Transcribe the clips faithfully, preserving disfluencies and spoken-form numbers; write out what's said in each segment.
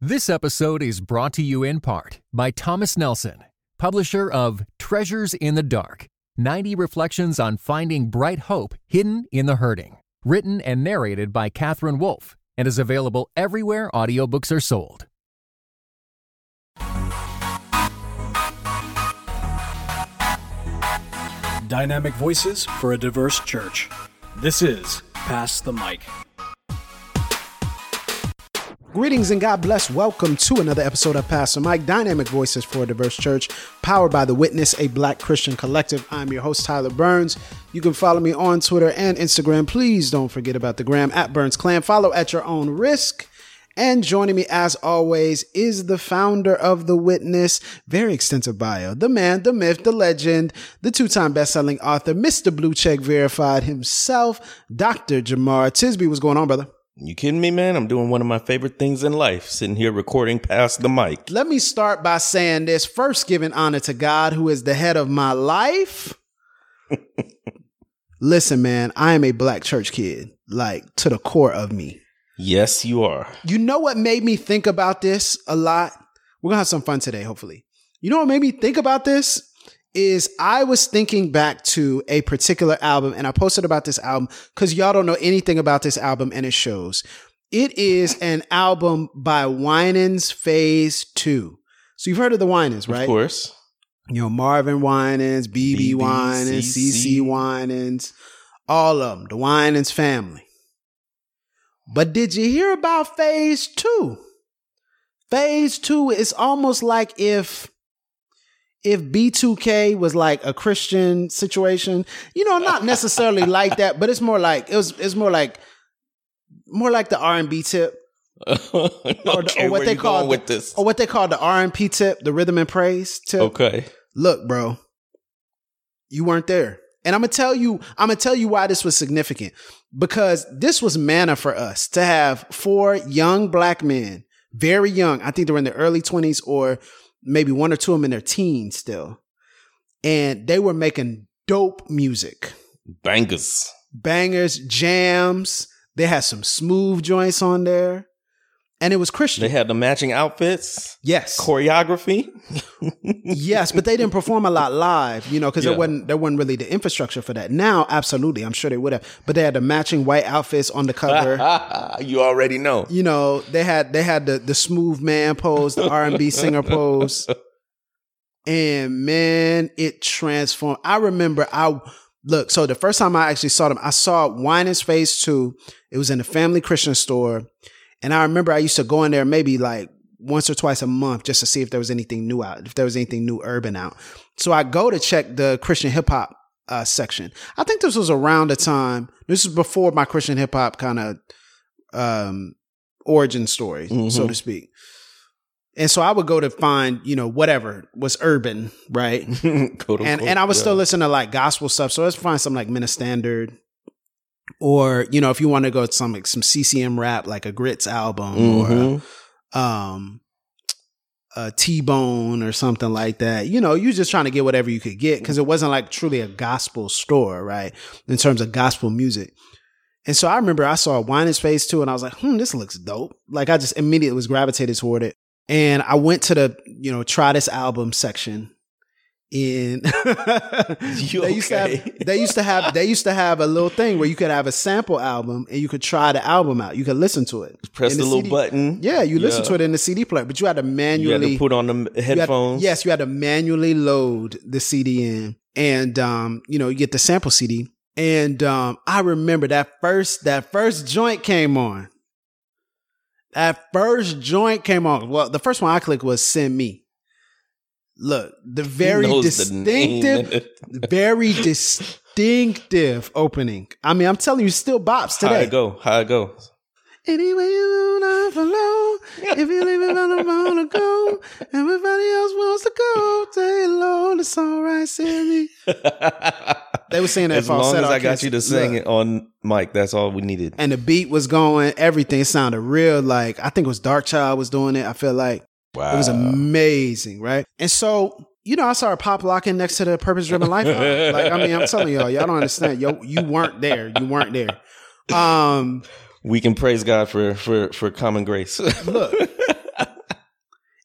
This episode is brought to you in part by Thomas Nelson, publisher of Treasures in the Dark, ninety Reflections on Finding Bright Hope Hidden in the Hurting, written and narrated by Catherine Wolfe, and is available everywhere audiobooks are sold. Dynamic voices for a diverse church. This is Pass the Mic. Greetings and God bless. Welcome to another episode of Pass the Mic, Dynamic Voices for a Diverse Church, powered by The Witness, a Black Christian collective. I'm your host, Tyler Burns. You can follow me on Twitter and Instagram. Please don't forget about the gram, at Burns Clan. Follow at your own risk. And joining me, as always, is the founder of The Witness. Very extensive bio. The man, the myth, the legend, the two-time best-selling author, Mister Blue Check Verified himself, Doctor Jemar Tisby. What's going on, brother? You kidding me, man? I'm doing one of my favorite things in life, sitting here recording Pass the Mic. Let me start by saying this. First, giving honor to God, who is the head of my life. Listen, man, I am a Black church kid, like to the core of me. Yes, you are. You know what made me think about this a lot? We're going to have some fun today, hopefully. You know what made me think about this? Is I was thinking back to a particular album, and I posted about this album because y'all don't know anything about this album, and it shows. It is an album by Winans Phase two. So you've heard of the Winans, right? Of course. You know, Marvin Winans, B B Winans, C C Winans, all of them, the Winans family. But did you hear about Phase two? Phase two is almost like if... If B two K was like a Christian situation, you know, not necessarily like that, but it's more like it was. It's more like more like the R and B tip, okay, or, the, or what where they you call going the, with this? or what they call the R and P tip, the rhythm and praise tip. Okay, look, bro, you weren't there, and I'm gonna tell you. I'm gonna tell you why this was significant, because this was manna for us to have four young Black men, very young. I think they were in their early twenties or maybe one or two of them in their teens still. And they were making dope music. Bangers. Bangers, jams. They had some smooth joints on there. And it was Christian. They had the matching outfits. Yes. Choreography. Yes, but they didn't perform a lot live, you know, because yeah. there wasn't there wasn't really the infrastructure for that. Now, absolutely, I'm sure they would have. But they had the matching white outfits on the cover. You already know. You know, they had they had the the smooth man pose, the R and B singer pose. And man, it transformed. I remember I look, so the first time I actually saw them, I saw Winans Phase two. It was in the Family Christian store. And I remember I used to go in there maybe like once or twice a month just to see if there was anything new out, if there was anything new urban out. So I go to check the Christian hip hop uh, section. I think this was around the time, this was before my Christian hip hop kind of um, origin story, mm-hmm. so to speak. And so I would go to find, you know, whatever was urban, right? and quote, and I was yeah. still listening to like gospel stuff. So let's find something like Minna Standard. Or, you know, if you want to go to some like some C C M rap, like a Grits album mm-hmm. or um, a T-Bone or something like that. You know, you're just trying to get whatever you could get because it wasn't like truly a gospel store, right? In terms of gospel music. And so I remember I saw Winans Phase two and I was like, hmm, this looks dope. Like I just immediately was gravitated toward it. And I went to the, you know, try this album section. In you they used okay? to have they used to have they used to have a little thing where you could have a sample album and you could try the album out. You could listen to it. Press the, the little C D. button. Yeah, you yeah. listen to it in the C D player, but you had to manually you had to put on the headphones. You had, yes, you had to manually load the C D in, and um, you know, you get the sample C D. And um, I remember that first that first joint came on. That first joint came on. Well, the first one I clicked was "Send Me." Look, the very distinctive, the very distinctive opening. I mean, I'm telling you, still bops today. How it go? How it go? Anyway, you wanna follow. If you leave it, I don't wanna go. Everybody else wants to go. Say, Lord, it's all right, send me. They were saying that as long falsetto. as I got you to sing Look. it on mic, that's all we needed. And the beat was going. Everything sounded real. Like I think it was Dark Child was doing it. I feel like. Wow. It was amazing, right? And so, you know, I started pop locking next to the Purpose Driven Life album. Like, I mean, I'm telling y'all, y'all don't understand. Yo, you weren't there. You weren't there. Um, we can praise God for for for common grace. Look,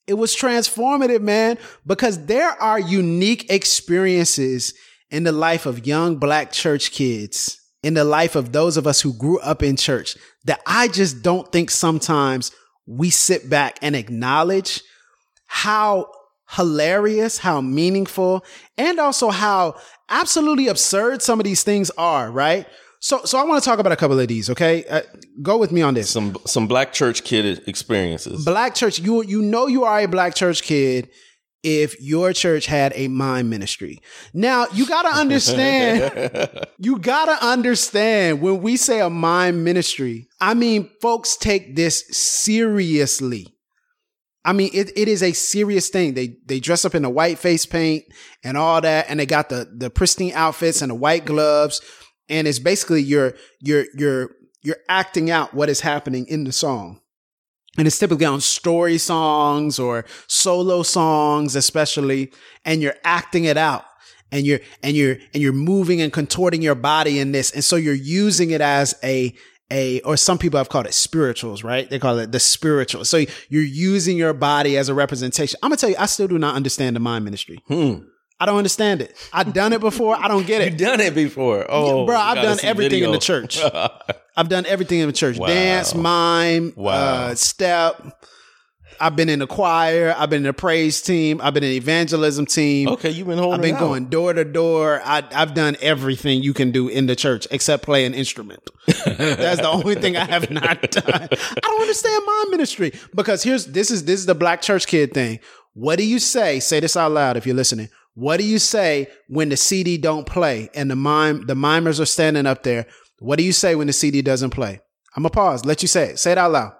It was transformative, man, because there are unique experiences in the life of young black church kids, in the life of those of us who grew up in church, that I just don't think sometimes we sit back and acknowledge how hilarious, how meaningful, and also how absolutely absurd some of these things are, right? So, so I want to talk about a couple of these. Okay, uh, go with me on this. Some some black church kid experiences. Black church, you you know you are a black church kid if your church had a mime ministry. Now you gotta understand. you gotta understand when we say a mime ministry. I mean, folks take this seriously. I mean, it, it is a serious thing. They they dress up in the white face paint and all that, and they got the the pristine outfits and the white gloves. And it's basically you're you're you're you're acting out what is happening in the song. And it's typically on story songs or solo songs, especially, and you're acting it out. And you're and you're and you're moving and contorting your body in this. And so you're using it as a a or some people have called it spirituals, right? They call it the spiritual. So you're using your body as a representation. I'm gonna tell you, I still do not understand the mime ministry. Hmm. I don't understand it. I've done it before. I don't get it. You've done it before. Oh, yeah, bro, I've done everything video. in the church. I've done everything in the church. Wow. Dance, mime, Wow. uh, step. I've been in the choir. I've been in the praise team. I've been in the evangelism team. Okay, you've been holding I've been it out. going door to door. I, I've done everything you can do in the church except play an instrument. That's the only thing I have not done. I don't understand mime ministry because here's this is this is the black church kid thing. What do you say? Say this out loud if you're listening. What do you say when the C D don't play and the mime the mimers are standing up there? What do you say when the C D doesn't play? I'm gonna pause. Let you say it. Say it out loud.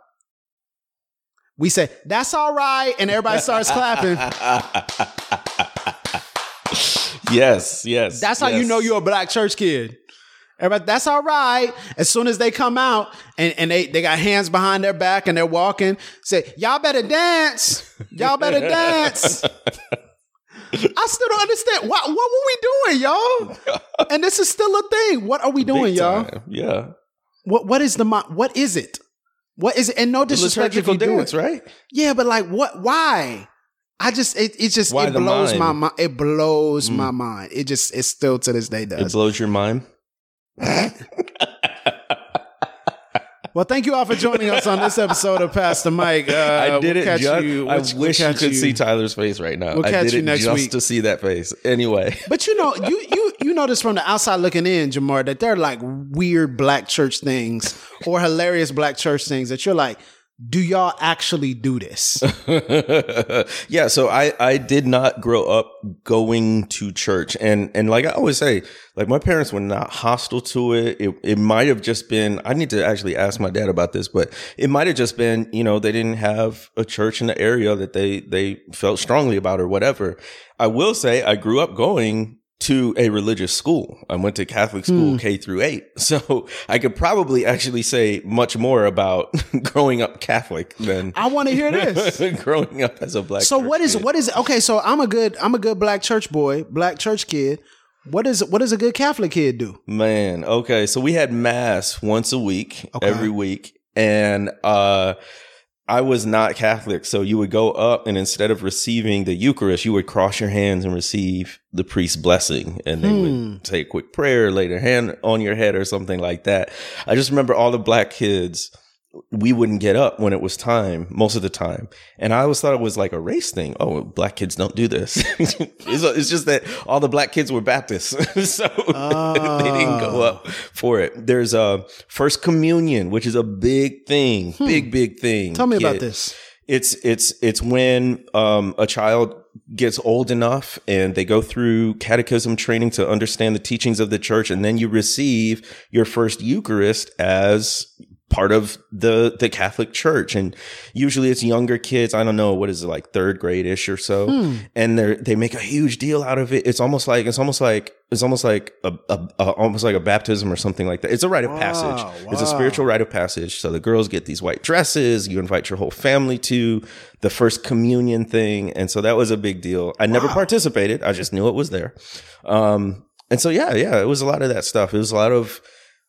We say, that's all right. And everybody starts clapping. Yes, yes. That's how yes. you know you're a black church kid. Everybody, that's all right. As soon as they come out and, and they, they got hands behind their back and they're walking, say, y'all better dance. Y'all better dance. I still don't understand. What, what were we doing, y'all? And this is still a thing. What are we doing, Big y'all? time. Yeah. What What is the, what is it? What is it? And no disrespect if you do dance, it. right? Yeah, but like, what? Why? I just it it just Why it the blows mime? my mind. It blows Mm. my mind. It just it still to this day It does. blows your mind. Well, thank you all for joining us on this episode of Pastor Mike. Uh, I did we'll it catch just. you- I we'll- we'll wish you catch could see Tyler's face right now. We'll I catch did you it next just week. to see that face. Anyway, But you know, you you you know this from the outside looking in, Jamar, that there are like weird black church things or hilarious black church things that you're like, do y'all actually do this? yeah. So I I did not grow up going to church, and and like I always say, like my parents were not hostile to it. It it might have just been. I need to actually ask my dad about this, but it might have just been, you know, they didn't have a church in the area that they they felt strongly about or whatever. I will say I grew up going to a religious school. I went to Catholic school, K through eight. So I could probably actually say much more about growing up Catholic than I want to hear this. growing up as a black. So church what is kid. what is okay? So I'm a good I'm a good black church boy, black church kid. What is what does a good Catholic kid do? Man, okay. So we had mass once a week, Okay. every week. And uh I was not Catholic. So you would go up and instead of receiving the Eucharist, you would cross your hands and receive the priest's blessing. And they Hmm. would say a quick prayer, lay their hand on your head or something like that. I just remember all the black kids, we wouldn't get up when it was time, most of the time. And I always thought it was like a race thing. Oh, black kids don't do this. it's, it's just that all the black kids were Baptists. so Oh. they didn't go up for it. There's a First Communion, which is a big thing, big, big thing. Tell me about kid. this. It's, it's, it's when, um, a child gets old enough and they go through catechism training to understand the teachings of the church. And then you receive your first Eucharist as part of the, the Catholic Church. And usually it's younger kids. I don't know, what is it, like third grade ish or so. Hmm. And they they make a huge deal out of it. It's almost like, it's almost like, it's almost like a, a, a almost like a baptism or something like that. It's a rite of Wow, passage. It's a wow. spiritual rite of passage. So the girls get these white dresses. You invite your whole family to the First Communion thing. And so that was a big deal. I never Wow. participated. I just knew it was there. Um, and so, yeah, yeah, it was a lot of that stuff. It was a lot of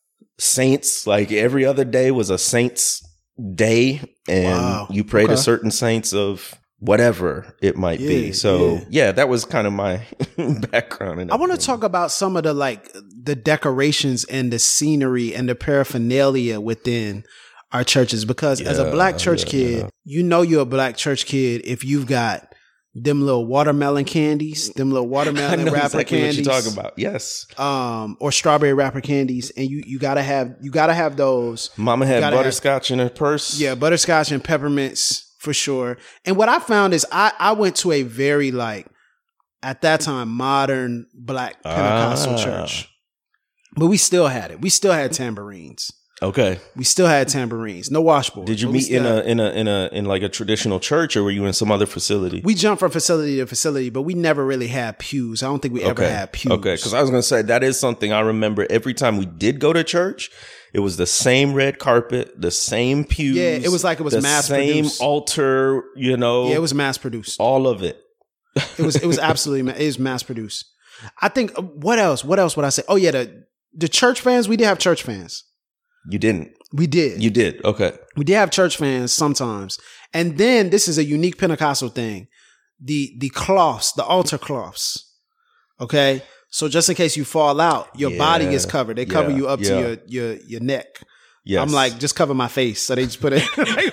saints. Like every other day was a saint's day. And Wow. you prayed Okay. to certain saints of whatever it might Yeah, be. So yeah. yeah, that was kind of my background. In I want to everything. talk about some of the like the decorations and the scenery and the paraphernalia within our churches, because as a Yeah, black church yeah, kid, yeah. you know you're a black church kid if you've got them little watermelon candies, them little I watermelon know wrapper exactly candies, what you're talking about. Yes, um, or strawberry wrapper candies, and you you gotta have you gotta have those. Mama had gotta have- butterscotch in her purse. Yeah, butterscotch and peppermints for sure. And what I found is I I went to a very like at that time modern black Pentecostal Ah. church, but we still had it. We still had tambourines. Okay. We still had tambourines. No washboard. Did you but we meet in still a had- in a in a in like a traditional church, or were you in some other facility? We jumped from facility to facility, but we never really had pews. I don't think we ever okay. had pews. Okay, because I was going to say that is something I remember. Every time we did go to church, it was the same red carpet, the same pews. Yeah, it was like it was the mass same produced. altar. You know, Yeah, it was mass produced. all of it. It was it was absolutely ma- it was mass produced. I think uh, what else? What else would I say? Oh yeah, the the church fans. We did have church fans. You didn't. We did. You did. Okay. We did have church fans sometimes. And then this is a unique Pentecostal thing. The the cloths, the altar cloths. Okay? So just in case you fall out, your body Yeah. is covered. They cover Yeah. you up Yeah. to your your your neck. Yes. I'm like, just cover my face. So they just put it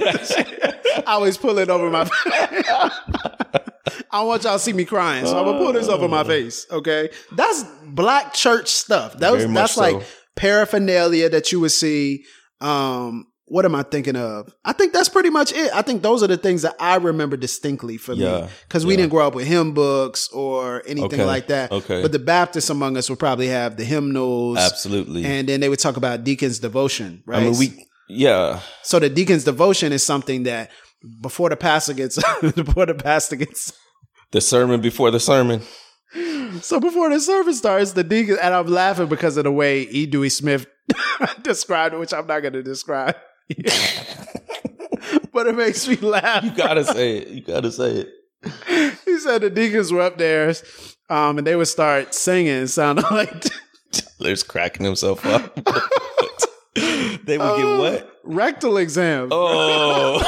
I always pull it over my face. I want y'all to see me crying. So I'm gonna pull this over my face. Okay. That's black church stuff. That was Very much that's so. like paraphernalia that you would see. Um, what am I thinking of? I think that's pretty much it. I think those are the things that I remember distinctly for me. Yeah, Because we yeah. didn't grow up with hymn books or anything Okay, like that. okay. But the Baptists among us would probably have the hymnals. Absolutely. And then they would talk about deacon's devotion, right? I mean, we. Yeah. So the deacon's devotion is something that before the pastor gets, before the pastor gets, The sermon before the sermon. so before the service starts, the deacon, and I'm laughing because of the way E. Dewey Smith described it, which I'm not going to describe. But it makes me laugh. You gotta say it. You gotta say it. He said the deacons were up there, um, and they would start singing, sounding like There's cracking himself up. They would get what? rectal exams. Oh.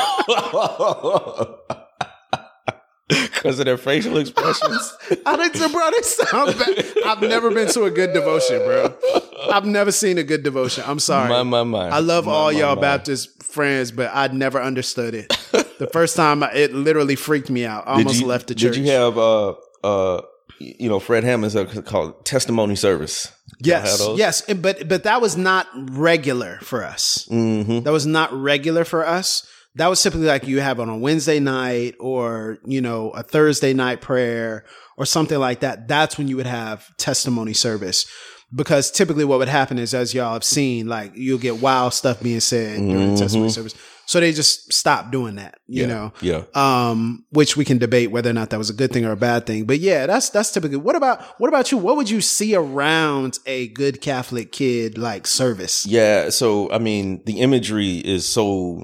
Because of their facial expressions. I think so, bro. They sound bad. I've never been to a good devotion, bro. I've never seen a good devotion. I'm sorry. My, my, my. I love My, all my, y'all my. Baptist friends, but I never understood it. The first time, I, it literally freaked me out. I Did almost you- left the church. Did you have, uh, uh, you know, Fred Hammond's uh, called testimony service? Y'all have Yes, those? yes, And- but but that was not regular for us. Mm-hmm. That was not regular for us. That was typically like you have on a Wednesday night or, you know, a Thursday night prayer or something like that. That's when you would have testimony service. Because typically what would happen is, as y'all have seen, like you'll get wild stuff being said during the testimony service. So they just stopped doing that, you Yeah, know, yeah. um, which we can debate whether or not that was a good thing or a bad thing. But yeah, that's, that's typically, what about, what about you? What would you see around a good Catholic kid like service? Yeah. So, I mean, the imagery is so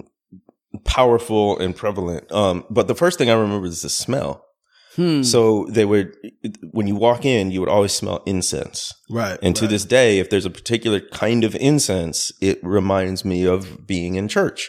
powerful and prevalent. Um, but the first thing I remember is the smell. Hmm. So they would, when you walk in, you would always smell incense. Right. And to right. this day, if there's a particular kind of incense, it reminds me of being in church.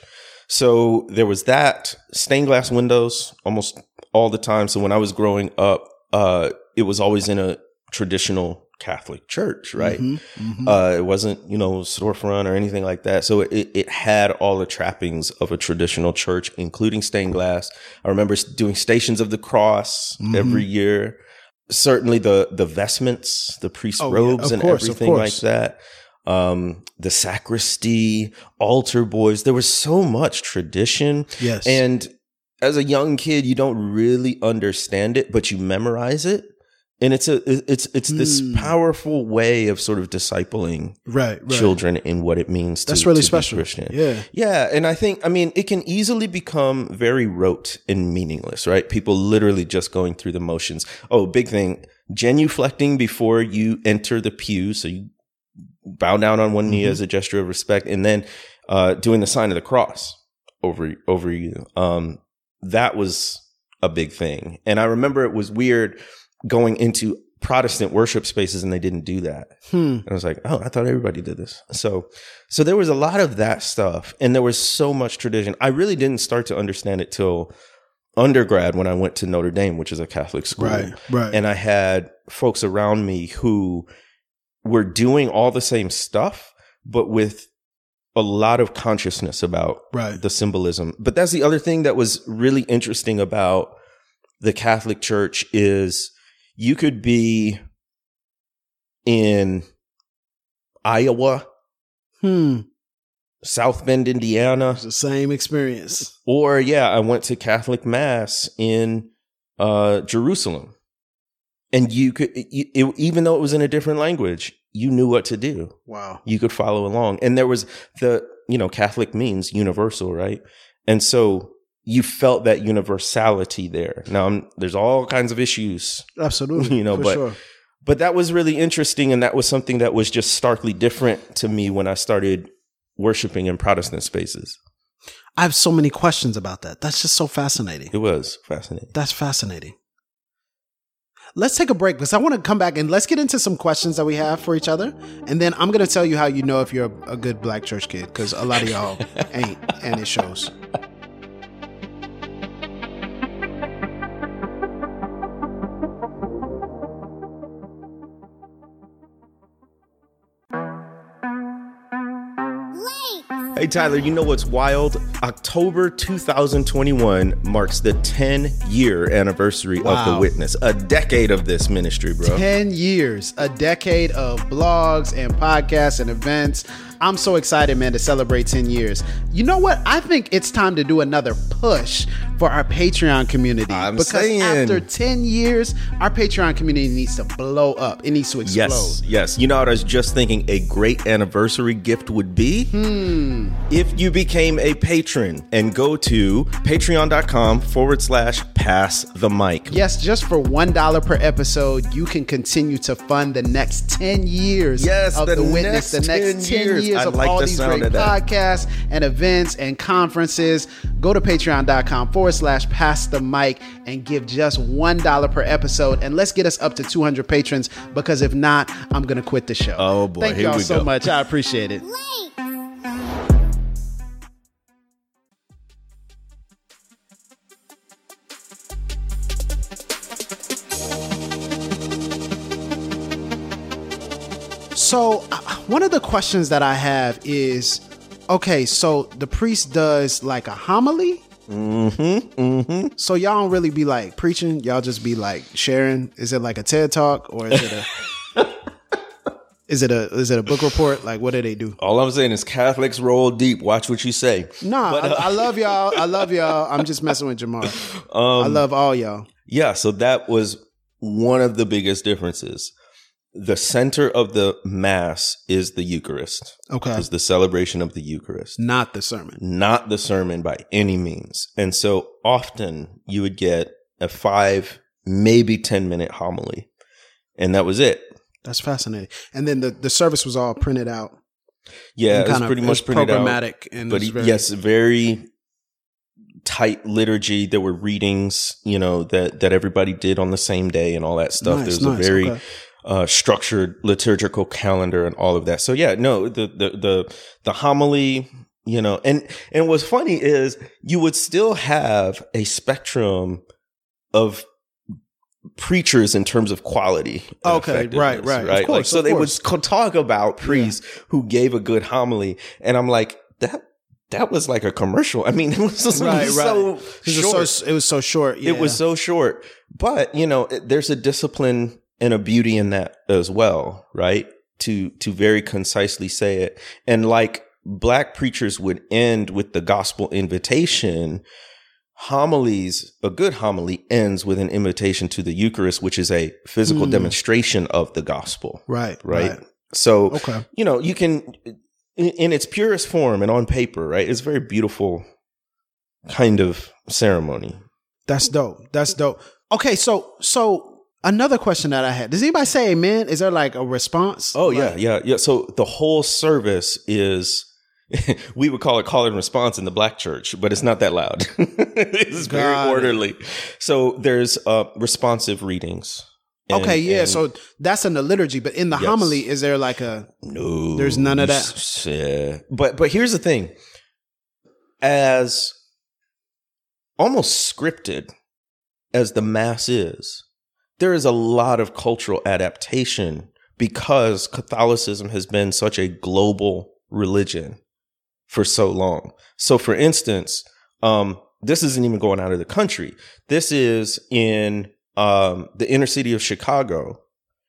So there was that, stained glass windows almost all the time. So when I was growing up, uh, it was always in a traditional Catholic church, right? Mhm, mhm. Uh, it wasn't, you know, storefront or anything like that. So it, it had all the trappings of a traditional church, including stained glass. I remember doing Stations of the Cross Mhm. every year. Certainly the, the vestments, the priest's Oh, yeah, robes of and course, of everything like course. that. Um, the sacristy, altar boys. There was so much tradition. Yes. And as a young kid, you don't really understand it, but you memorize it. And it's a, it's, it's this Hmm. powerful way of sort of discipling right, right. children in what it means to, That's really to be special. Christian. Yeah. Yeah. And I think, I mean, it can easily become very rote and meaningless, right? People literally just going through the motions. Oh, big thing, genuflecting before you enter the pew. So you bow down on one knee Mhm. as a gesture of respect, and then uh, doing the sign of the cross over, over you. Um, that was a big thing. And I remember it was weird going into Protestant worship spaces and they didn't do that. Hmm. And I was like, oh, I thought everybody did this. So, so there was a lot of that stuff, and there was so much tradition. I really didn't start to understand it till undergrad when I went to Notre Dame, which is a Catholic school. Right, right. And I had folks around me who were doing all the same stuff, but with a lot of consciousness about right. the symbolism. But that's the other thing that was really interesting about the Catholic Church is you could be in Iowa, Hmm. South Bend, Indiana. It's the same experience. Or, yeah, I went to Catholic Mass in uh, Jerusalem. And you could, it, it, even though it was in a different language, you knew what to do. Wow. You could follow along. And there was the, you know, Catholic means universal, right? And so you felt that universality there. Now, I'm, there's all kinds of issues. Absolutely. You know, for but, sure. but that was really interesting. And that was something that was just starkly different to me when I started worshiping in Protestant spaces. I have so many questions about that. That's just so fascinating. It was fascinating. That's fascinating. Let's take a break because I want to come back and let's get into some questions that we have for each other. And then I'm going to tell you how you know if you're a good black church kid, because a lot of y'all ain't, and it shows. Hey, Tyler, you know what's wild? October two thousand twenty-one marks the ten-year anniversary Wow. of The Witness. A decade of this ministry, bro. ten years, a decade of blogs and podcasts and events. I'm so excited, man, to celebrate ten years. You know what? I think it's time to do another push for our Patreon community. I'm because saying. after ten years, our Patreon community needs to blow up. It needs to explode. Yes, yes. You know what I was just thinking a great anniversary gift would be? Hmm. If you became a patron and go to patreon.com forward slash pass the mic. Yes, just for one dollar per episode, you can continue to fund the next ten years Yes, of the The Witness, next the next ten ten years. years I of like all the these sound great of that. podcasts and events and conferences. Go to patreon.com forward slash pass the mic and give just one dollar per episode. And let's get us up to two hundred patrons, because if not, I'm going to quit the show. Oh, boy. Thank Here y'all we so go. much. I appreciate it. So uh, one of the questions that I have is, okay, so the priest does like a homily. Mm-hmm, mm-hmm. So y'all don't really be like preaching. Y'all just be like sharing. Is it like a TED talk or is it a, is it a, is it a book report? Like, what do they do? All I'm saying is Catholics roll deep. Watch what you say. Nah, But, uh, I, I love y'all. I love y'all. I'm just messing with Jamar. Um, I love all y'all. Yeah, so that was one of the biggest differences. The center of the Mass is the Eucharist. Okay. Is the celebration of the Eucharist, Not the sermon. not the sermon by any means. And so often you would get a five, maybe ten minute homily, and that was it. That's fascinating. And then the, the service was all printed out. Yeah, And it was kinda- pretty it much was printed out. programmatic and But it was he- very- yes, very tight liturgy. There were readings, you know, that that everybody did on the same day and all that stuff. Nice, There's nice, a very okay. uh, structured liturgical calendar and all of that. So yeah, no, the the the the homily, you know, and and what's funny is you would still have a spectrum of preachers in terms of quality. and Okay, right, effectiveness, right. Of right. course, like, so of they course. would co- talk about priests who gave a good homily, and I'm like, that that was like a commercial. I mean, it was just Right, so right. short. It was so, it was so short. Yeah. It was so short. But, you know, it- there's a discipline and a beauty in that as well, right? To to very concisely say it. And like Black preachers would end with the gospel invitation, homilies, a good homily ends with an invitation to the Eucharist, which is a physical Mm. demonstration of the gospel. right, Right. right. So, Okay. you know, you can, in, in its purest form and on paper, right? It's a very beautiful kind of ceremony. That's dope. That's dope. Okay, so so another question that I had. Does anybody say amen? Is there like a response? Oh, Like- yeah, yeah, yeah. So the whole service is, we would call it call and response in the Black church, but it's not that loud. It's very Got it. orderly. So there's uh, responsive readings. And- Okay, yeah. and- So that's in the liturgy, but in the Yes. homily, is there like a No, There's none of that? S- Yeah. But but here's the thing. As almost scripted as the mass is, there is a lot of cultural adaptation because Catholicism has been such a global religion for so long. So for instance, um, this isn't even going out of the country. This is in um, the inner city of Chicago,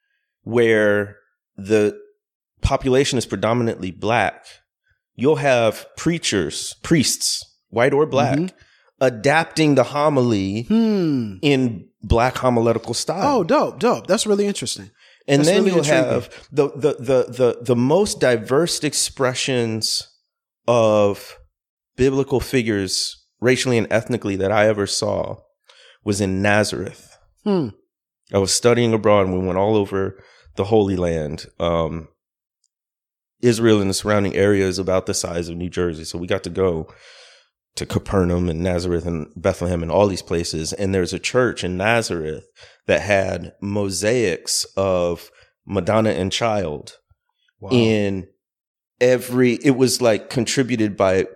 where the population is predominantly black. You'll have preachers, priests, white or black, mm-hmm. adapting the homily hmm. in black homiletical style. Oh, dope, dope. That's really interesting. And That's then really you'll intriguing. have the, the, the, the, the most diverse expressions of biblical figures, racially and ethnically, that I ever saw was in Nazareth. Hmm. I was studying abroad and we went all over the Holy Land. Um, Israel and the surrounding area is about the size of New Jersey. So we got to go to Capernaum and Nazareth and Bethlehem and all these places. And there's a church in Nazareth that had mosaics of Madonna and Child wow. in every, it was like contributed by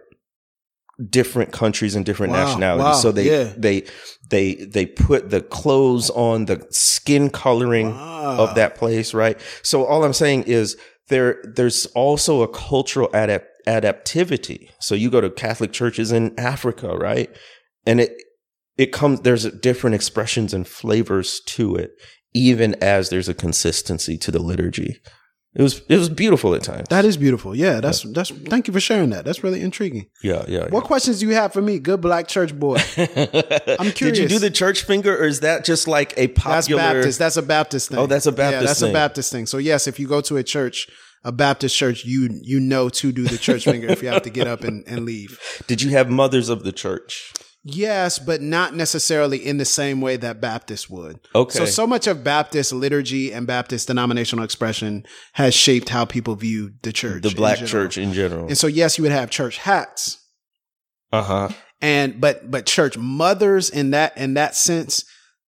different countries and different wow. nationalities. Wow. So they, yeah. they, they, they put the clothes on the skin coloring wow. of that place. Right. So all I'm saying is there, there's also a cultural adapt adaptivity. So you go to Catholic churches in Africa, right? And it it comes there's different expressions and flavors to it, even as there's a consistency to the liturgy. It was it was beautiful at times. That is beautiful. Yeah, that's yeah. that's thank you for sharing that. That's really intriguing. Yeah, yeah. What yeah. questions do you have for me, good black church boy? I'm curious. Did you do the church finger, or is that just like a popular? That's Baptist. That's a Baptist thing. Oh, that's a Baptist. Yeah, that's thing. a Baptist thing. So yes, if you go to a church, a Baptist church, you you know to do the church finger if you have to get up and, and leave. Did you have mothers of the church? Yes, but not necessarily in the same way that Baptists would. Okay. So, so much of Baptist liturgy and Baptist denominational expression has shaped how people view the church. The black church in general. And so, yes, you would have church hats. Uh-huh. And, but, but church mothers in that, in that sense,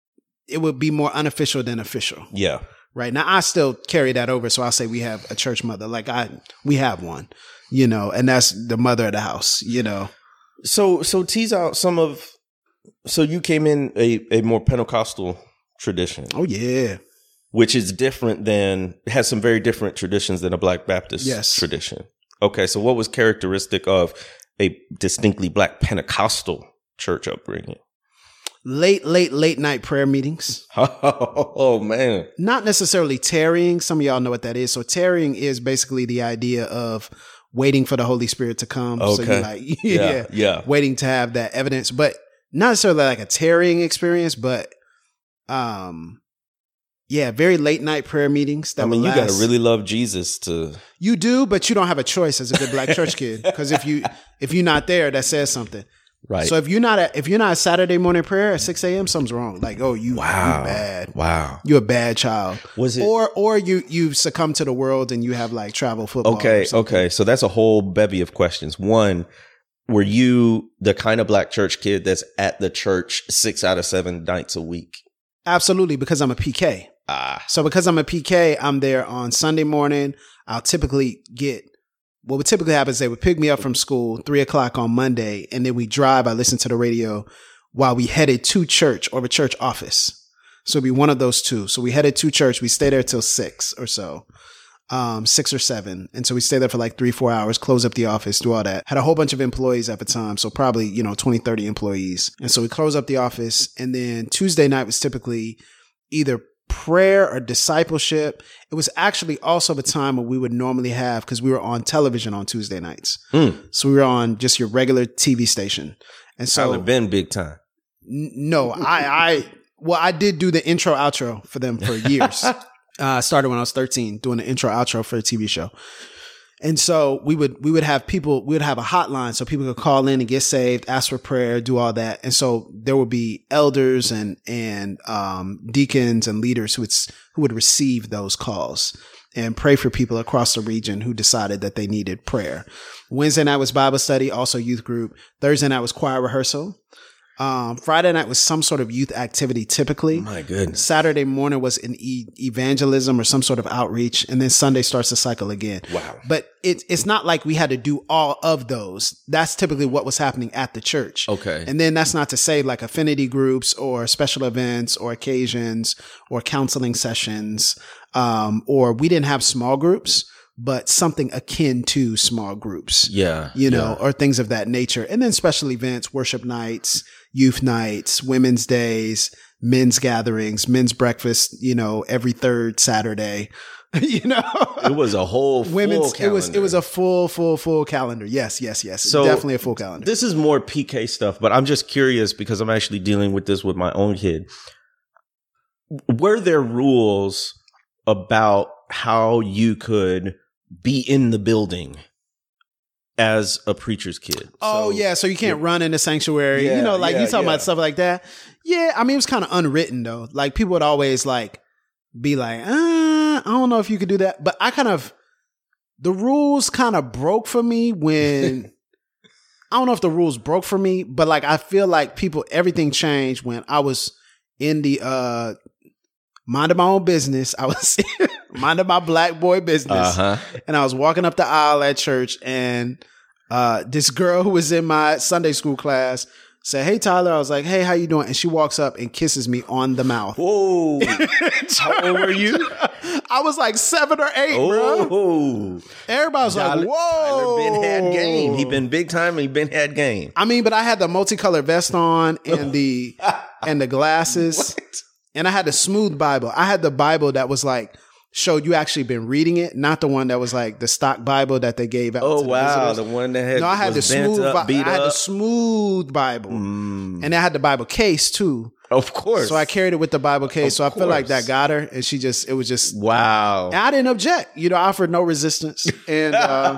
it would be more unofficial than official. Yeah. Right. Now, I still carry that over. So I'll say we have a church mother. Like I, we have one, you know, and that's the mother of the house, you know. So, so tease out some of, so you came in a, a more Pentecostal tradition. Oh, yeah. Which is different than, has some very different traditions than a Black Baptist yes. tradition. Okay. So what was characteristic of a distinctly Black Pentecostal church upbringing? Late, late, late night prayer meetings. Oh, man. Not necessarily tarrying. Some of y'all know what that is. So tarrying is basically the idea of waiting for the Holy Spirit to come. Okay. So you're like, yeah, yeah, yeah. Waiting to have that evidence, but not necessarily like a tarrying experience, but, um, yeah, very late night prayer meetings. That I mean, you last. got to really love Jesus to. You do, but you don't have a choice as a good black church kid. Because if you, if you're not there, that says something. Right. So if you're not at, if you're not at Saturday morning prayer at six a.m., something's wrong. Like, oh, you, wow. you bad. Wow. You're a bad child. Was it? Or, or you, you succumb to the world and you have like travel football. Okay. Okay. So that's a whole bevy of questions. One, were you the kind of black church kid that's at the church six out of seven nights a week? Absolutely. Because I'm a P K. Ah. So because I'm a P K, I'm there on Sunday morning. I'll typically get, what would typically happen is they would pick me up from school three o'clock on Monday, and then we drive. I listen to the radio while we headed to church or the church office. So it'd be one of those two. So we headed to church. We stay there till six or so, um, six or seven. And so we stay there for like three, four hours, close up the office, do all that. Had a whole bunch of employees at the time. So probably, you know, twenty, thirty employees. And so we close up the office. And then Tuesday night was typically either prayer or discipleship. It was actually also the time when we would normally have, because we were on television on Tuesday nights. Mm. So we were on just your regular T V station. And so Tyler been big time. N- no, I, I, well, I did do the intro outro for them for years. uh, I started when I was thirteen doing the intro outro for a T V show. And so we would, we would have people, we would have a hotline so people could call in and get saved, ask for prayer, do all that. And so there would be elders and, and, um, deacons and leaders who would, who would receive those calls and pray for people across the region who decided that they needed prayer. Wednesday night was Bible study, also youth group. Thursday night was choir rehearsal. Um, Friday night was some sort of youth activity typically. My goodness. Saturday morning was an e- evangelism or some sort of outreach. And then Sunday starts the cycle again. Wow. But it, it's not like we had to do all of those. That's typically what was happening at the church. Okay. And then that's not to say like affinity groups or special events or occasions or counseling sessions. Um, or we didn't have small groups, but something akin to small groups. Yeah. You know, yeah. or things of that nature. And then special events, worship nights, youth nights, women's days, men's gatherings, men's breakfast, you know, every third Saturday, you know, it was a whole full women's, calendar. it was, it was a full, full, full calendar. Yes, yes, yes. So definitely a full calendar. This is more P K stuff, but I'm just curious because I'm actually dealing with this with my own kid. Were there rules about how you could be in the building as a preacher's kid? Oh, So- yeah. So you can't run in the sanctuary. Yeah, you know, like yeah, you talking yeah. about stuff like that. Yeah. I mean, it was kind of unwritten though. Like people would always like be like, uh, I don't know if you could do that. But I kind of, the rules kind of broke for me when, I don't know if the rules broke for me, but like I feel like people, everything changed when I was in the, uh, minding my own business. I was minding my black boy business. Uh-huh. And I was walking up the aisle at church and uh, this girl who was in my Sunday school class said, "Hey, Tyler." I was like, "Hey, how you doing?" And she walks up and kisses me on the mouth. Whoa. How old were you? I was like seven or eight, bro. Oh. Everybody was Tyler, like, whoa. Tyler been had game. He been big time and he been had game. I mean, but I had the multicolored vest on and the and the glasses. What? And I had the smooth Bible. I had the Bible that was like, showed you actually been reading it, not the one that was like the stock Bible that they gave out. Oh, to the wow. visitors. The one that had, No, I had the was bent smooth. up, Bi- beat I had the up. smooth Bible, Mm. and I had the Bible case too. Of course. So I carried it with the Bible case. Of so I feel like course. that got her, and she just it was just. Wow. And I didn't object. You know, I offered no resistance, and uh,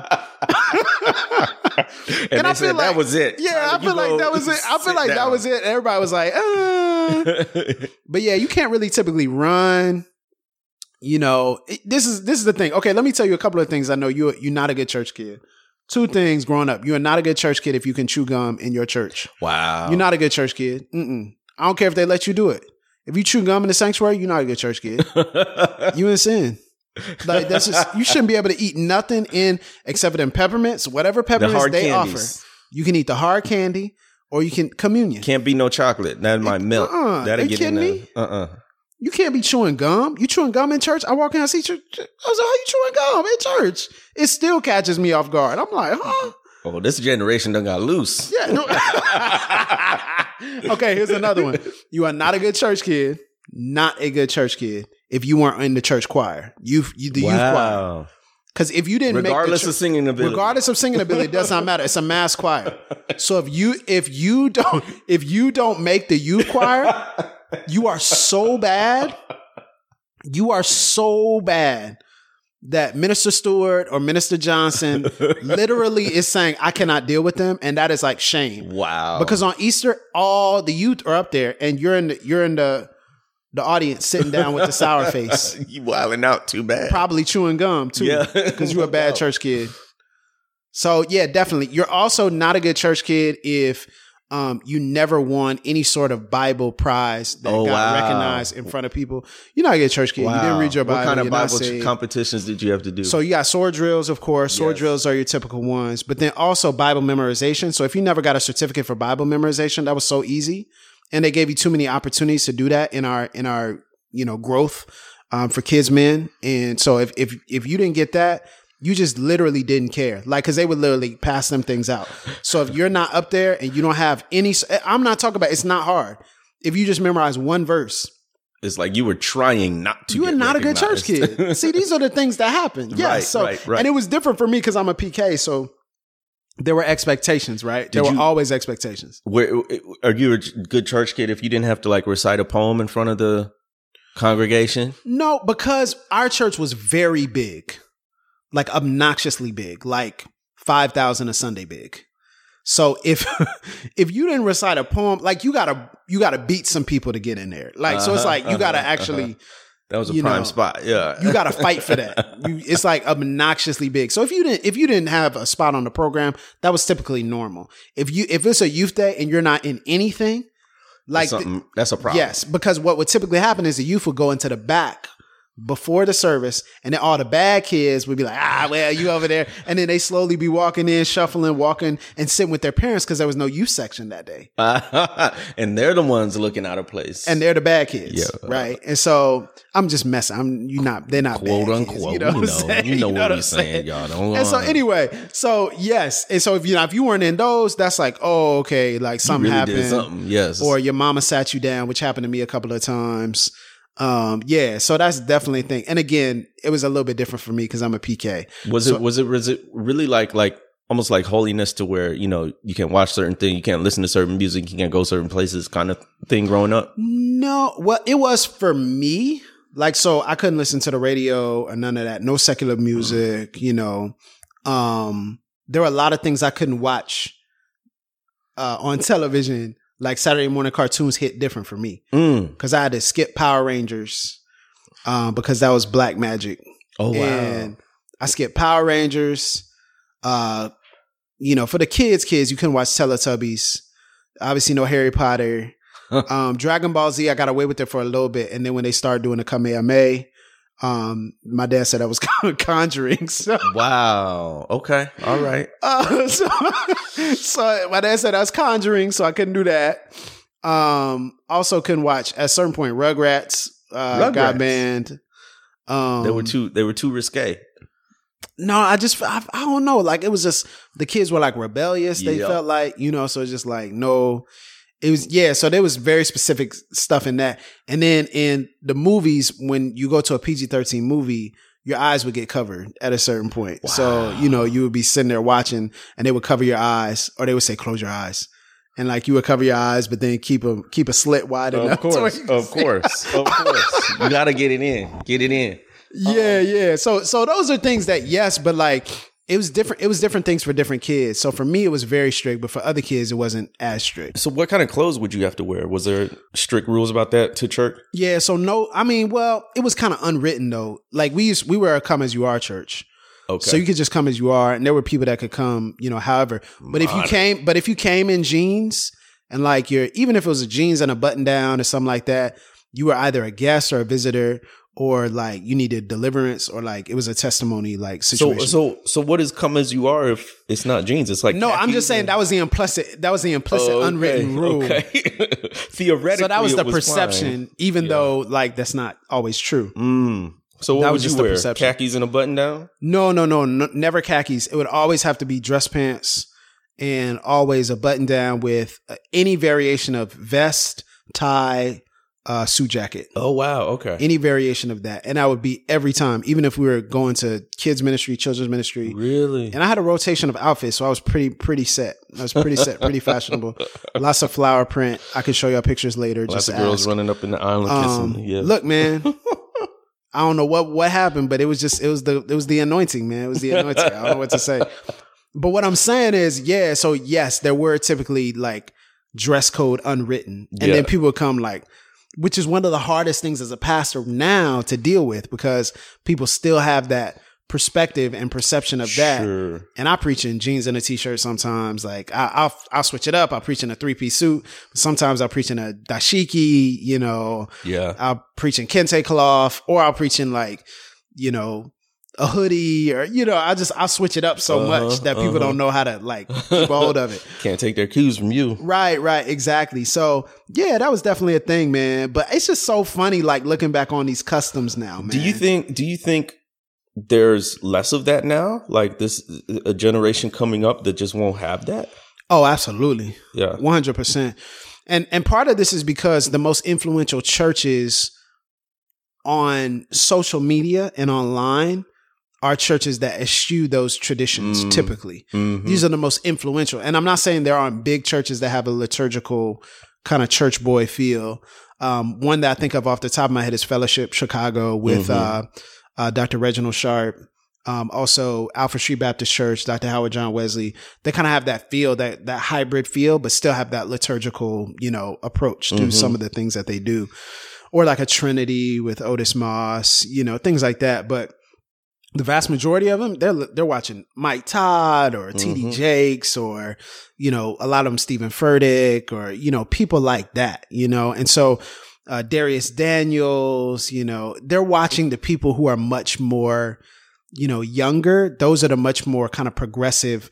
and, and they I said feel like that was it. Yeah, Tyler, I feel you like go that was it. I feel sit like that down. was it. Everybody was like, uh. But yeah, you can't really typically run. You know, it- this is this is the thing. Okay, let me tell you a couple of things. I know you're you're not a good church kid. Two things growing up. You are not a good church kid if you can chew gum in your church. Wow. You're not a good church kid. Mm-mm. I don't care if they let you do it. If you chew gum in the sanctuary, you're not a good church kid. You in sin. Like that's just you shouldn't be able to eat nothing in except for them peppermints, whatever peppermints hard they candies. offer. You can eat the hard candy or you can communion. Can't be no chocolate. That might melt. uh-uh. That'll They get in kidding there. me? Uh-uh. You can't be chewing gum. You chewing gum in church? I walk in, I see church. I was like, how you chewing gum in church? It still catches me off guard. I'm like, huh? Oh, this generation done got loose. Yeah. No. Okay, here's another one. You are not a good church kid. Not a good church kid if you weren't in the church choir. You, you the youth choir. Wow. Because if you didn't Regardless make the of singing ability. regardless of singing ability, it does not matter. It's a mass choir. So if you if you don't if you don't make the youth choir, you are so bad. You are so bad that Minister Stewart or Minister Johnson literally is saying, I cannot deal with them. And that is like shame. Wow. Because on Easter, all the youth are up there and you're in the, you're in the, the audience sitting down with the sour face, you wilding out too bad. probably chewing gum too. Yeah. Because you're a bad Wow. church kid. So yeah, definitely. You're also not a good church kid if um, you never won any sort of Bible prize that Oh, got wow. recognized in front of people. You're not a good church kid. You didn't read your Bible. What kind of You're not Bible saved. competitions did you have to do? So you got sword drills, of course. Sword Yes. drills are your typical ones, but then also Bible memorization. So if you never got a certificate for Bible memorization, that was so easy, and they gave you too many opportunities to do that in our in our you know growth um, for kids men. And so if if if you didn't get that, you just literally didn't care, like because they would literally pass them things out. So if you're not up there and you don't have any, I'm not talking about. It's not hard if you just memorize one verse. It's like you were trying not to. You are get not a good church recognized. kid. See, these are the things that happen. Yeah. Right, so, right, right. and it was different for me because I'm a P K. So there were expectations, right? There Did were you- always expectations. Where are you a good church kid if you didn't have to like recite a poem in front of the congregation? No, because our church was very big, like obnoxiously big, like five thousand a Sunday big. So if if you didn't recite a poem, like you gotta you gotta beat some people to get in there. Like so, it's Uh-huh, like you gotta uh-huh, actually uh-huh. That was a you prime know, spot. Yeah. You got to fight for that. You, it's like obnoxiously big. So if you didn't, if you didn't have a spot on the program, that was typically normal. If you, if it's a youth day and you're not in anything, like that's, the, that's a problem. Yes, because what would typically happen is the youth would go into the back before the service, and then all the bad kids would be like, ah, well, you over there. And then they slowly be walking in, shuffling, walking, and sitting with their parents because there was no youth section that day. And they're the ones looking out of place. And they're the bad kids. Yeah. Right. And so I'm just messing. I'm you not they're not quote bad unquote. Kids, you know what I'm saying? You know You what, what we're I'm saying, saying? y'all. Don't And so lie. anyway, so yes. And so if you know if you weren't in those, that's like, oh, okay, like something really did happened. something. Yes. Or your mama sat you down, which happened to me a couple of times. Um, yeah, so that's definitely a thing. And again, it was a little bit different for me because I'm a P K. Was so, it was it was it really like like almost like holiness to where, you know, you can't watch certain things, you can't listen to certain music, you can't go certain places kind of thing growing up? No, well, it was for me. Like, so I couldn't listen to the radio or none of that. No secular music, mm. you know. Um, there were a lot of things I couldn't watch uh, on television. Like Saturday morning cartoons hit different for me because mm. I had to skip Power Rangers um, because that was black magic. Oh, wow. And I skipped Power Rangers. Uh, you know, for the kids, kids, you couldn't watch Teletubbies. Obviously, no Harry Potter. um, Dragon Ball Z, I got away with it for a little bit. And then when they started doing the Kamehameha, um, my dad said I was Conjuring. So. Wow. Okay. All right. Uh, so, so my dad said I was Conjuring, so I couldn't do that. Um, also couldn't watch at a certain point Rugrats, uh, Rugrats. God Band. Um, they were too. They were too risque. No, I just I, I don't know. Like it was just the kids were like rebellious. They Yep. felt like, you know. So it's just like no. It was, yeah, so there was very specific stuff in that. And then in the movies, when you go to a P G thirteen movie, your eyes would get covered at a certain point. Wow. So, you know, you would be sitting there watching and they would cover your eyes, or they would say, close your eyes. And like you would cover your eyes, but then keep a, keep a slit wide enough. Of course. Of course. Of course. You got to get it in. Get it in. Yeah, um, yeah. So, so those are things that, yes, but like, it was different. It was different things for different kids. So for me, it was very strict, but for other kids, it wasn't as strict. So what kind of clothes would you have to wear? Was there strict rules about that to church? Yeah. So no, I mean, well, it was kind of unwritten though. Like we used, we were a come as you are church. Okay. So you could just come as you are, and there were people that could come, you know, however. But if you came, but if you came in jeans and like you're, even if it was a jeans and a button down or something like that, you were either a guest or a visitor. Or like you needed deliverance, or like it was a testimony like situation. So, so, so what is come as you are if it's not jeans? It's like no. I'm just saying and- that was the implicit. That was the implicit oh, okay, unwritten rule. Okay. Theoretically, so that was the was perception, fine. even yeah. though like that's not always true. Mm. So what that would was you just wear? the perception. Khakis and a button down? No, no, no, no, never khakis. It would always have to be dress pants and always a button down with uh, any variation of vest, tie. Uh, suit jacket. Oh, wow. Okay. Any variation of that. And I would be every time, even if we were going to kids ministry, children's ministry. Really? And I had a rotation of outfits. So I was pretty, pretty set. I was pretty set, pretty fashionable. Lots of flower print. I could show y'all pictures later. Lots just of girls ask. running up in the island Um, kissing. Yeah. Look, man, I don't know what, what happened, but it was just, it was the, it was the anointing, man. It was the anointing. I don't know what to say. But what I'm saying is, yeah. So yes, there were typically like dress code unwritten. And yeah. then people would come like, which is one of the hardest things as a pastor now to deal with, because people still have that perspective and perception of that. Sure. And I preach in jeans and a t-shirt sometimes. Like I, I'll I'll switch it up. I'll preach in a three-piece suit. Sometimes I'll preach in a dashiki. You know. Yeah. I'll preach in kente cloth, or I'll preach in like, you know, a hoodie, or you know, I just I'll switch it up so uh-huh, much that people uh-huh. don't know how to like keep a hold of it. Can't take their cues from you. Right, right, exactly. So yeah, that was definitely a thing, man. But it's just so funny, like looking back on these customs now, man. Do you think? Do you think there's less of that now? Like this, a generation coming up that just won't have that? Oh, absolutely. Yeah, one hundred percent. And and part of this is because the most influential churches on social media and online are churches that eschew those traditions. Mm, typically. Mm-hmm. These are the most influential. And I'm not saying there aren't big churches that have a liturgical kind of church boy feel. Um, one that I think of off the top of my head is Fellowship Chicago with mm-hmm. uh, uh, Doctor Reginald Sharp. Um, also Alfred Street Baptist Church, Doctor Howard John Wesley. They kind of have that feel, that that hybrid feel, but still have that liturgical, you know, approach to mm-hmm. some of the things that they do. or like a Trinity with Otis Moss, you know, things like that. But the vast majority of them, they're they're watching Mike Todd or T D Mm-hmm. Jakes or, you know, a lot of them Stephen Furtick or, you know, people like that, you know. And so uh, Darius Daniels, you know, they're watching the people who are much more, you know, younger. Those are the much more kind of progressive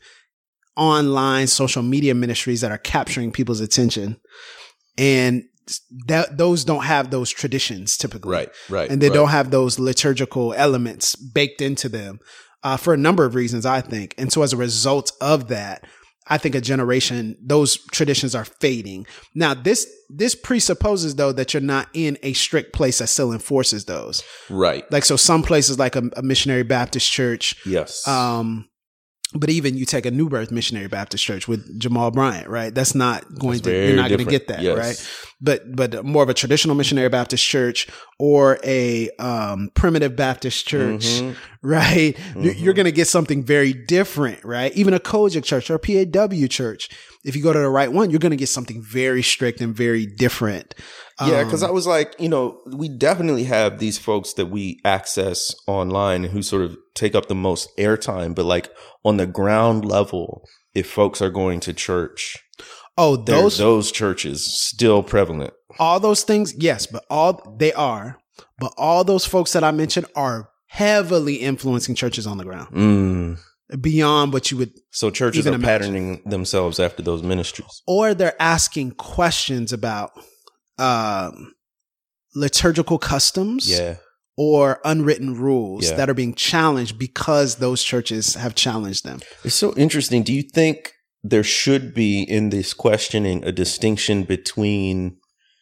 online social media ministries that are capturing people's attention. And that those don't have those traditions typically. Right, right. And they right. don't have those liturgical elements baked into them uh, for a number of reasons, I think. And so as a result of that, I think a generation, those traditions are fading. Now, this this presupposes, though, that you're not in a strict place that still enforces those. Right. Like, so some places like a, a missionary Baptist church. Yes. Um, but even you take a New Birth Missionary Baptist Church with Jamal Bryant, right? That's not going That's to, very you're not going to different. get that, Yes. right? But, but more of a traditional Missionary Baptist Church or a, um, primitive Baptist church, Mhm. right? You're- You're going to get something very different, right? Even a Kojic church or a P A W church. If you go to the right one, you're going to get something very strict and very different. Yeah, because Um, I was like, you know, we definitely have these folks that we access online who sort of take up the most airtime, but like on the ground level, if folks are going to church, oh, there's those, those churches still prevalent. all those things, yes, but all they are, but all those folks that I mentioned are heavily influencing churches on the ground Mm. beyond what you would, So churches Even are imagine. patterning themselves after those ministries. or they're asking questions about um, liturgical customs Yeah. or unwritten rules Yeah. that are being challenged because those churches have challenged them. It's so interesting. Do you think there should be in this questioning a distinction between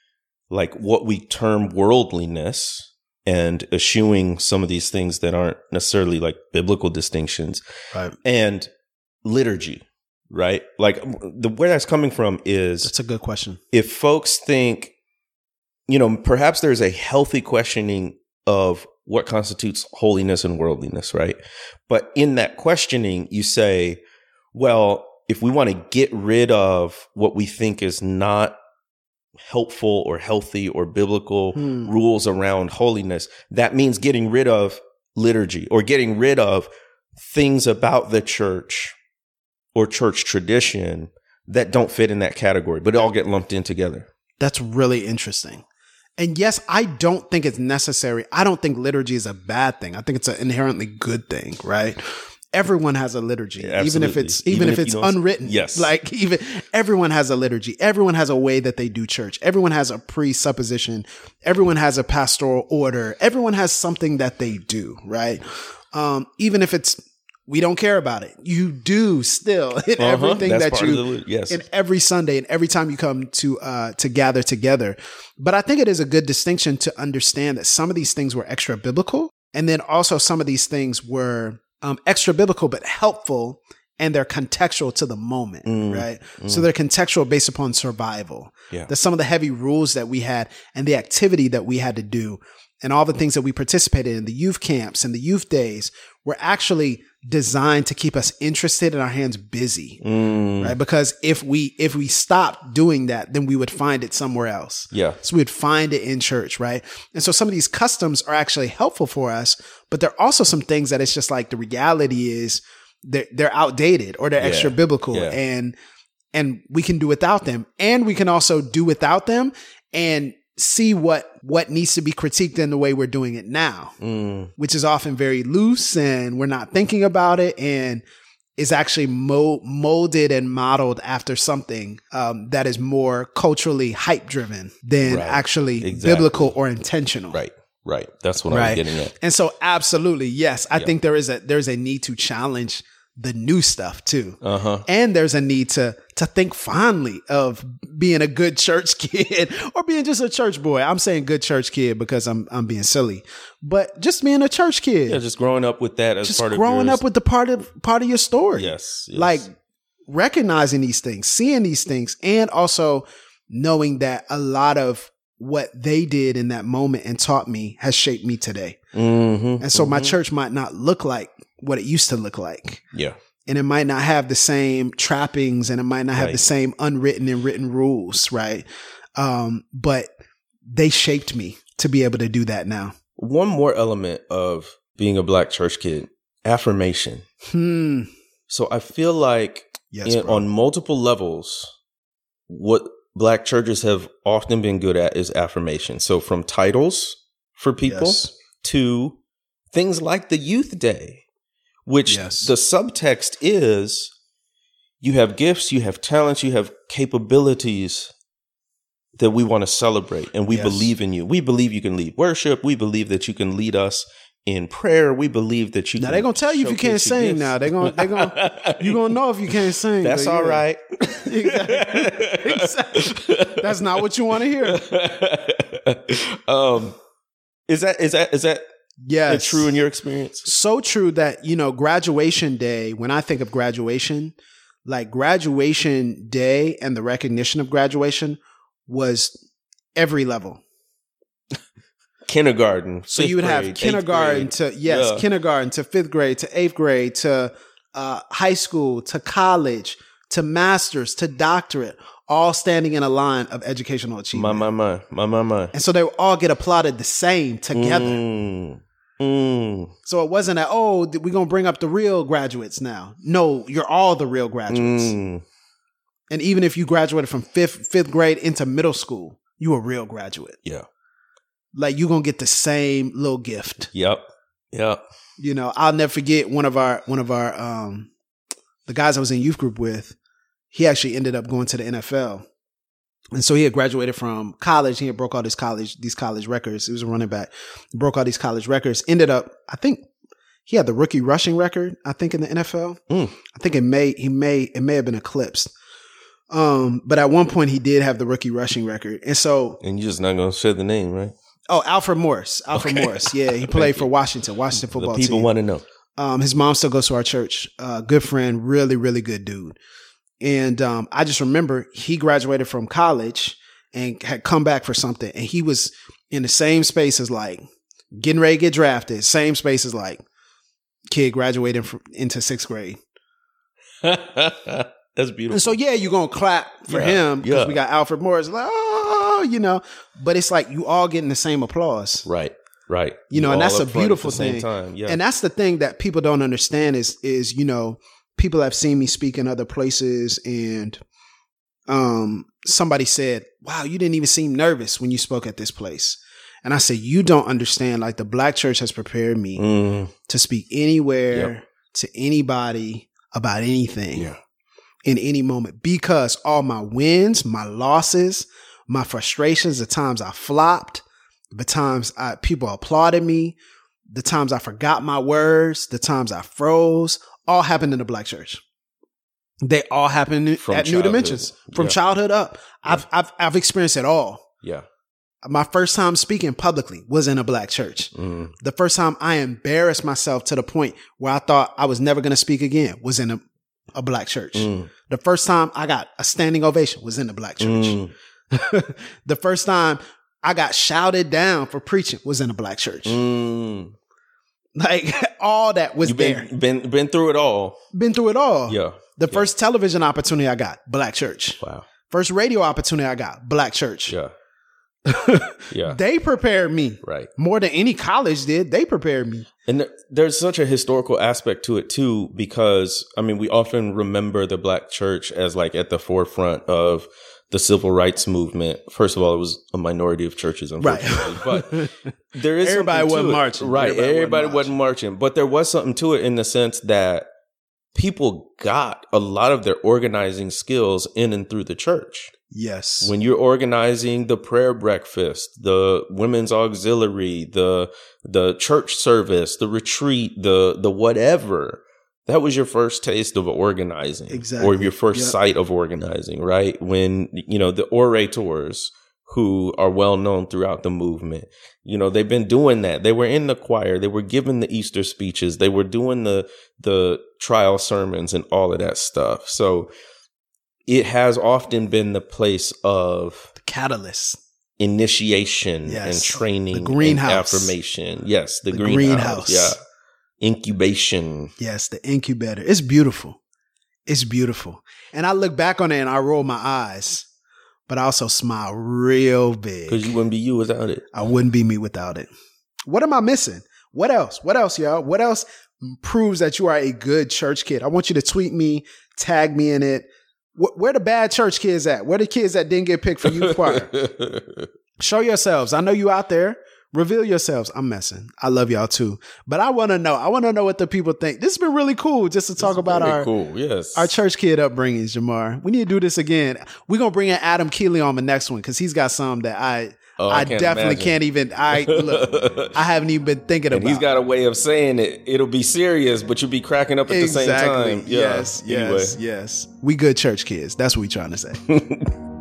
like what we term worldliness and eschewing some of these things that aren't necessarily like biblical distinctions Right. and liturgy, right? Like the where that's coming from is That's a good question. if folks think, you know, perhaps there's a healthy questioning of what constitutes holiness and worldliness, right? But in that questioning, you say, well, if we want to get rid of what we think is not helpful or healthy or biblical Hmm. rules around holiness, that means getting rid of liturgy or getting rid of things about the church or church tradition that don't fit in that category, but it all get lumped in together. That's really interesting. And yes, I don't think it's necessary. I don't think liturgy is a bad thing. I think it's an inherently good thing, right? Everyone has a liturgy, Yeah, even if absolutely. it's even, Even if if it's you don't- unwritten. Yes. Like even everyone has a liturgy. Everyone has a way that they do church. Everyone has a presupposition. Everyone has a pastoral order. Everyone has something that they do, right? Um, even if it's we don't care about it. You do still in Uh-huh. everything That's that part you of the- yes. in every Sunday and every time you come to uh to gather together. But I think it is a good distinction to understand that some of these things were extra biblical, and then also some of these things were um, extra biblical but helpful, and they're contextual to the moment, Mm, right? So they're contextual based upon survival. Yeah. That some of the heavy rules that we had and the activity that we had to do and all the things that we participated in, the youth camps and the youth days, were actually designed to keep us interested and our hands busy, Mm, right? Because if we if we stopped doing that, then we would find it somewhere else. yeah. So we'd find it in church, right? And so some of these customs are actually helpful for us, but there are also some things that it's just like the reality is they're, they're outdated or they're Yeah. extra biblical, Yeah. and and we can do without them, and we can also do without them and see what what needs to be critiqued in the way we're doing it now, Mm, which is often very loose and we're not thinking about it and is actually mo- molded and modeled after something um, that is more culturally hype driven than Right. actually Exactly. biblical or intentional. right. Right. That's what I Right. was getting at. And so absolutely, yes, I Yeah. think there is a there's a need to challenge the new stuff too. Uh huh. And there's a need to to think fondly of being a good church kid or being just a church boy. I'm saying good church kid because I'm I'm being silly, but just being a church kid, Yeah, just growing up with that as just part growing of yours. up with the part of part of your story. Yes, yes. Like recognizing these things, seeing these things, and also knowing that a lot of what they did in that moment and taught me has shaped me today. Mm-hmm, And so my church might not look like what it used to look like. yeah. And it might not have the same trappings and it might not have Right. the same unwritten and written rules, right? Um, but they shaped me to be able to do that now. One more element of being a Black church kid, affirmation. Hmm. So I feel like Yes, in, bro. on multiple levels, what Black churches have often been good at is affirmation. So from titles for people Yes. to things like the Youth Day, which Yes. the subtext is you have gifts, you have talents, you have capabilities that we want to celebrate, and we Yes. believe in you. We believe you can lead worship. We believe that you can lead us in prayer. We believe that you Now can they're gonna tell you if you can't showcase your sing. gifts. Now they're gonna they're gonna you gonna know if you can't sing. That's but all yeah. right. Exactly. Exactly. That's not what you want to hear. um, is that is that is that Yes, true in your experience? So true that, you know, graduation day, when I think of graduation, like graduation day and the recognition of graduation was every level. Kindergarten. So you would fifth have grade, eighth kindergarten grade. to, yes, Yeah. kindergarten to fifth grade to eighth grade to uh, high school to college to master's to doctorate, all standing in a line of educational My achievement. my my my my my. And so they would all get applauded the same together. Mm, mm, So it wasn't that, oh, we're going to bring up the real graduates now. No, you're all the real graduates. mm. And even if you graduated from fifth fifth grade into middle school, you a real graduate. Yeah. Like you're going to get the same little gift. Yep. Yep. You know, I'll never forget one of our, one of our, um, the guys I was in youth group with, he actually ended up going to the N F L. And so he had graduated from college. He had broke all these college, these college records. He was a running back, broke all these college records, ended up, I think he had the rookie rushing record, I think in the N F L. Mm. I think it may, he may, it may have been eclipsed. Um, but at one point he did have the rookie rushing record. And so, And you're just not gonna say the name, right? oh, Alfred Morris, Alfred Okay. Morris. Yeah. He played for Washington, Washington The football people team. want to know. Um, his mom still goes to our church. Uh, good friend, really, really good dude. And um, I just remember he graduated from college and had come back for something. And he was in the same space as like getting ready to get drafted. Same space as like kid graduating from, into sixth grade. That's beautiful. And so, yeah, you're going to clap for Yeah, him because yeah. we got Alfred Morris. Like, oh, you know, but it's like you all getting the same applause. Right. Right. You know, and all that's a up front at beautiful the same thing. time. Yeah. And that's the thing that people don't understand is, is, you know, people have seen me speak in other places and um, somebody said, wow, you didn't even seem nervous when you spoke at this place. And I said, you don't understand. Like the Black church has prepared me Mm, to speak anywhere Yep. to anybody about anything yeah. in any moment because all my wins, my losses, my frustrations, the times I flopped, the times I, people applauded me, the times I forgot my words, the times I froze, all happened in the Black church. They all happened From at New childhood. Dimensions from Yeah. childhood up. I've, I've, I've experienced it all. Yeah. My first time speaking publicly was in a Black church. Mm, The first time I embarrassed myself to the point where I thought I was never going to speak again was in a, a Black church. mm, The first time I got a standing ovation was in the Black church. mm, The first time I got shouted down for preaching was in a Black church. mm. Like all that was You've there. been, been been through it all. Been through it all. Yeah. The Yeah. first television opportunity I got, Black church. Wow. First radio opportunity I got, Black church. Yeah. Yeah. They prepared me Right. more than any college did. They prepared me. And th- there's such a historical aspect to it too, because I mean, we often remember the Black church as like at the forefront of the civil rights movement. First of all, it was a minority of churches, unfortunately, but there is Everybody something to wasn't it. marching. Right? Everybody Everybody, wasn't wasn't marching, but there was something to it in the sense that people got a lot of their organizing skills in and through the church. Yes. When you're organizing the prayer breakfast, the women's auxiliary, the the church service, the retreat, the the whatever, that was your first taste of organizing. Exactly. Or your first Yep. sight of organizing, right? When, you know, the orators who are well known throughout the movement, you know, they've been doing that. They were in the choir. They were giving the Easter speeches. They were doing the the trial sermons and all of that stuff. So it has often been the place of the catalyst. initiation Yes. and training, The greenhouse. and affirmation. Yes, the, The greenhouse. greenhouse. Yeah, incubation. Yes, the incubator. It's beautiful. It's beautiful. And I look back on it and I roll my eyes. but I also smile real big. Because you wouldn't be you without it. I wouldn't be me without it. What am I missing? What else? What else, y'all? What else proves that you are a good church kid? I want you to tweet me, tag me in it. Wh- where the bad church kids at? Where the kids that didn't get picked for youth choir? Show yourselves. I know you out there. Reveal yourselves. I'm messing. I love y'all too. But I want to know. I want to know what the people think. This has been really cool just to talk about our, cool. yes. our church kid upbringings, Jamar. We need to do this again. We're going to bring in Adam Keeley on the next one because he's got some that I oh, I, I can't definitely imagine. can't even. I look, I haven't even been thinking and about he's got a way of saying it. It'll be serious, but you'll be cracking up at exactly. the same time. Yeah. Yes, Anyway. yes, yes. We good church kids. That's what we trying to say.